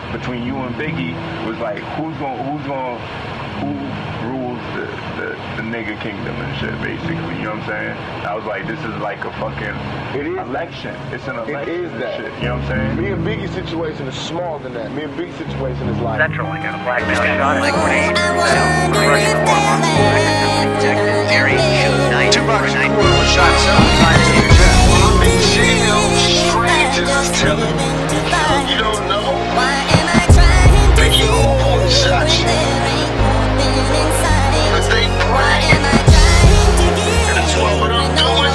between you and Biggie was like, who rules the nigga kingdom and shit, basically, you know what I'm saying? I was like, this is like a fucking election. It's an election. It is that. Shit, you know what I'm saying? Me and Biggie's situation is smaller than that. Me and Biggie's situation is like... Central, like a blackmail shot at grenade. Russian war month. Detective Mary shoots night. 2 bucks. Night. Shot several times in your chest. I'm in jail. Strangers telling me. You don't know? Biggie always shot you. But they bragging. And that's what I'm doing. I know what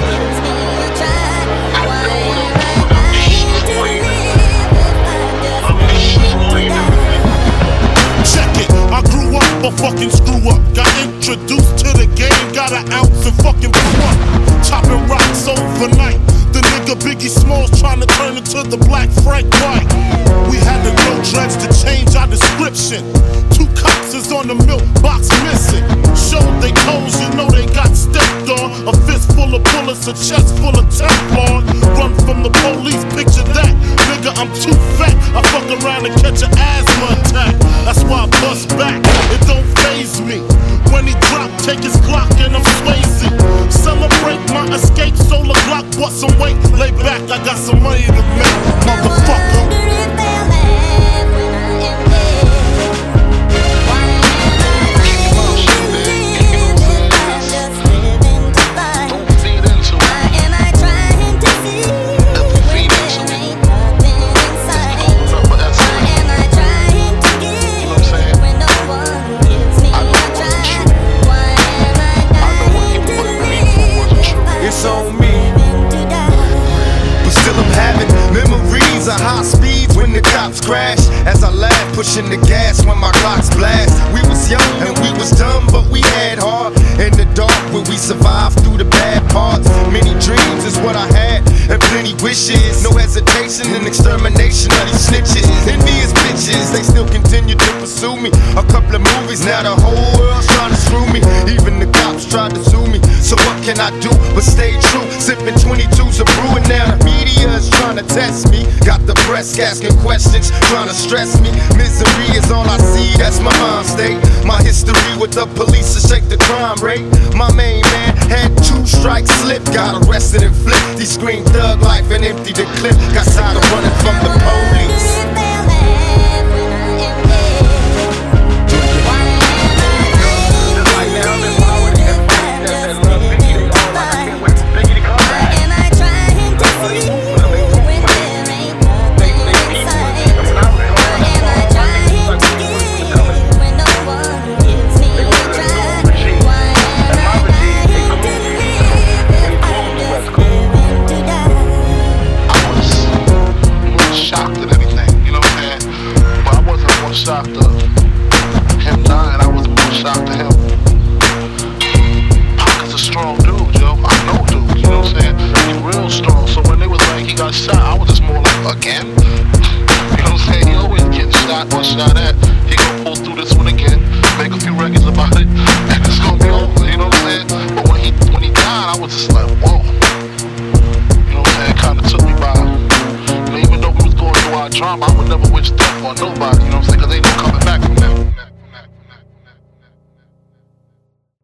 I'm destroying them. I'm destroying them. Check it, I grew up a fucking screw up. Got introduced to the game, got an ounce and fucking blew up. Chopping rocks overnight. The nigga Biggie Smalls trying to turn into the black Frank White. We had to grow dreads to change our description. 2 cops is on the milk box missing. Showed they toes, you know they got stepped on. A fist full of bullets, a chest full of Teflon. Run from the police, picture that. Nigga, I'm too fat. I fuck around and catch an asthma attack. That's why I bust back. It don't faze me. When he drop, take his Glock and I'm Swayze. Celebrate my escape, solar Glock, bust some weight. Lay back, I got some money to make, motherfucker. Crash as I laugh, pushing the gas when my Glocks blast. We was young and we was dumb, but we had heart. In the dark where we survived through the bad parts. Many dreams is what I had, and plenty wishes. No hesitation and extermination of these snitches. Envious bitches, they still continue to pursue me. A couple of movies, now the whole world's trying to screw me. Even the cops tried to sue me. So what can I do but stay true? Sipping 22s of brew, and now the media is trying to test me. Got the press asking questions, trying to stress me. Misery is all I see, that's my mind state. My history with the police to shake the crime rate. My main man had 2 strikes slip, got arrested and flipped. He screamed thug life and emptied the clip. Got tired of running from the police. Shocked of him dying, I was more shocked of him. Pocket's a strong dude, yo. I know dude, you know what I'm saying? He's real strong. So when they was like he got shot, I was just more like, again? You know what I'm saying? He always getting shot or shot at.